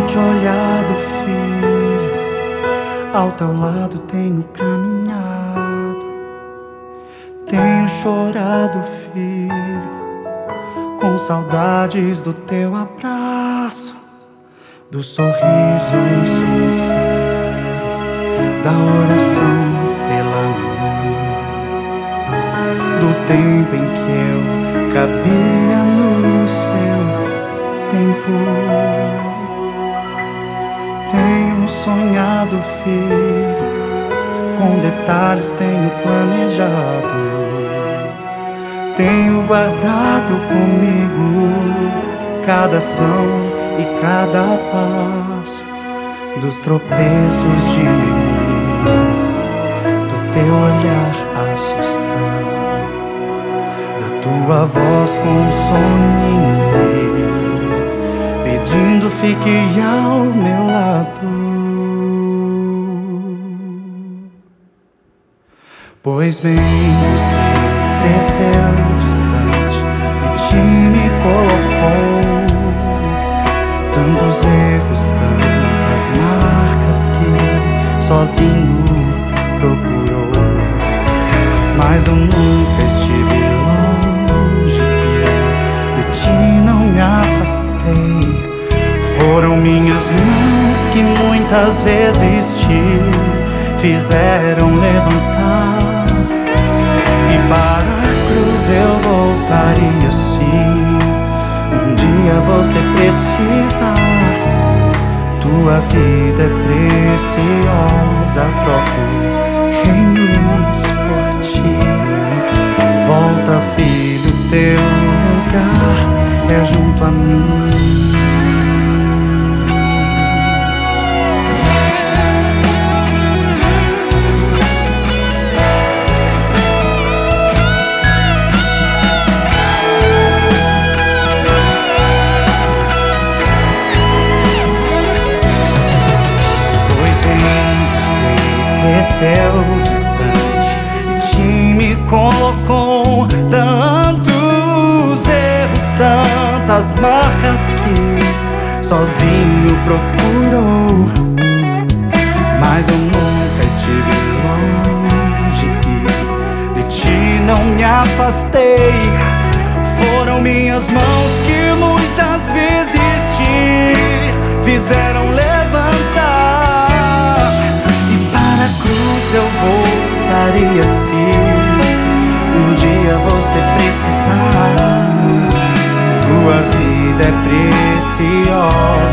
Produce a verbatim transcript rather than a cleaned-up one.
te olhado, filho, ao teu lado tenho caminhado. Tenho chorado, filho, com saudades do teu abraço, do sorriso sincero, da oração pela manhã, do tempo em que eu cabia no seu tempo. Tenho sonhado, filho, com detalhes tenho planejado. Tenho guardado comigo cada ação e cada passo, dos tropeços de menino, do teu olhar assustado, da tua voz com um soninho meu, pedindo fique ao meu lado. Pois bem, você cresceu distante e te me colocou tantos erros, tantas marcas que sozinho procurou. Mas eu nunca estive longe e de ti não me afastei. Foram minhas mãos que muitas vezes te fizeram levantar, e para a cruz eu voltaria sim. Um dia você precisar, tua vida é preciosa, troco reinos por ti. Volta, filho, teu lugar é junto a mim. Cresceu distante e te me colocou tantos erros, tantas marcas que sozinho procurou. Mas eu nunca estive longe e de ti não me afastei. Foram minhas mãos que muitas vezes te fizeram levantar, na cruz eu voltaria sim. Um dia você precisar, tua vida é preciosa,